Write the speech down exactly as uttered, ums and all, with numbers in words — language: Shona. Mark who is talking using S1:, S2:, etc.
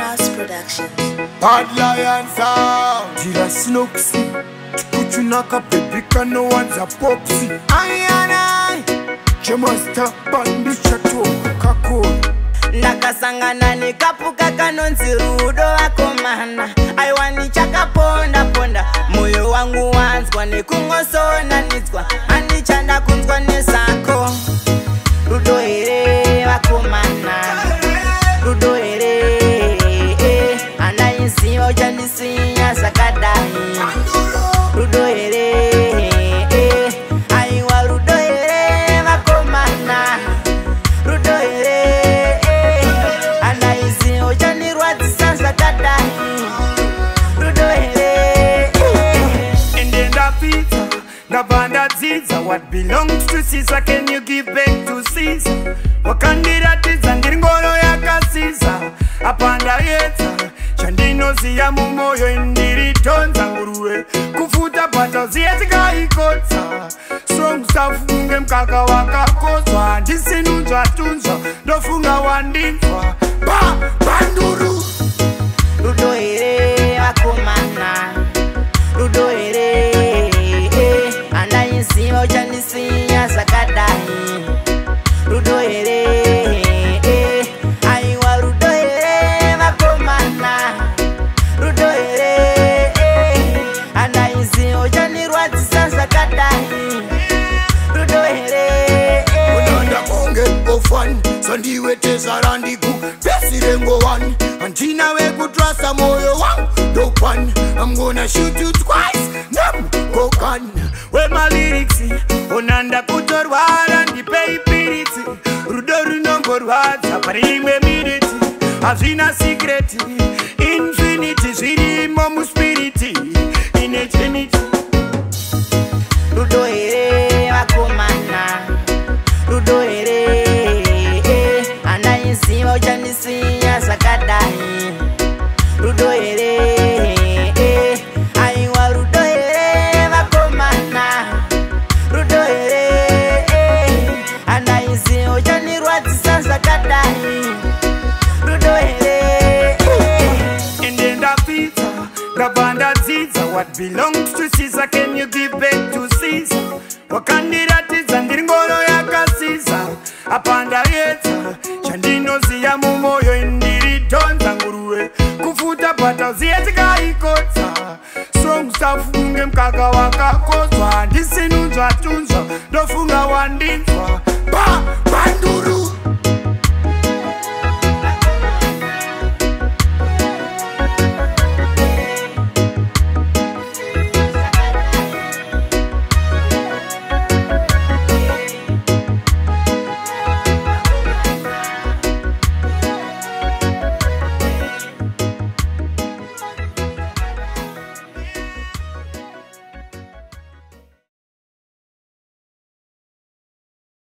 S1: House Productions.
S2: Bad Lion sound. Dila Snooksy. Tukuchunaka baby no one's a popsy. Aye aye. Chemasta bandi chato kako.
S3: Ndakasangana nikapuka kanonzi rudo wakomana. Aiwani chakaponda ponda. Moyo wangu wanzwa nekungosona nizwa. Andichanda kunzwa nesako. Rudo ere wakomana. Rudo ere anaisi ojanisinya sakadai. Rudo ere aiwa rudo ere wakomana. Rudo ere anaisi ojanirwatisa sakadai. Rudo ere
S2: Endenda pizza Nabanda ziza. What belongs to Caesar can you give back to Caesar? Wakandidatiza ndiringoro yakasiza. Apanda yetsa chandinoziya mumoyo indiritonza nguruwe kufuta pata ziyetika ikotsa songusafunge mkaka wakakozwa ndisinunzwa tunzwa ndofunga wandinzwa pa panduru.
S3: Rudo ere wakomana. Rudo ere anaisi ojanisinya sakadai. Rudo ere aiwa rudo ere wakomana. Rudo ere anaisi ojanirwatisa sakadai. Rudo ere
S2: Unanda konge ofan sandiwe tezarandiku besirengo one antina we kutrasa moyo wangu dopan. I'm gonna shoot you twice nam kokan we my lyrics unanda kutorwara ndipe ipiriti rudori nongorwadza parimwe miriti hazvina secret infinity zvirimo muspiriti in eternity.
S3: Rudo ere wakomana. Rudo ere anaisi ojanisinya sakadai. Rudo ere aiwa rudo ere wakomana. Rudo ere anaisi ojanirwatisa sakadai. Rudo ere
S2: Endenda pizza Rabanda ziza. What belongs to Caesar can you give back to Caesar? Wakandidatiza ndiringoro yakasiza. Apanda yetsa chandinoziya mumoyo indiritonza nguruwe kufuta pata ziyetika ikotsa songusafunge mkaka wakako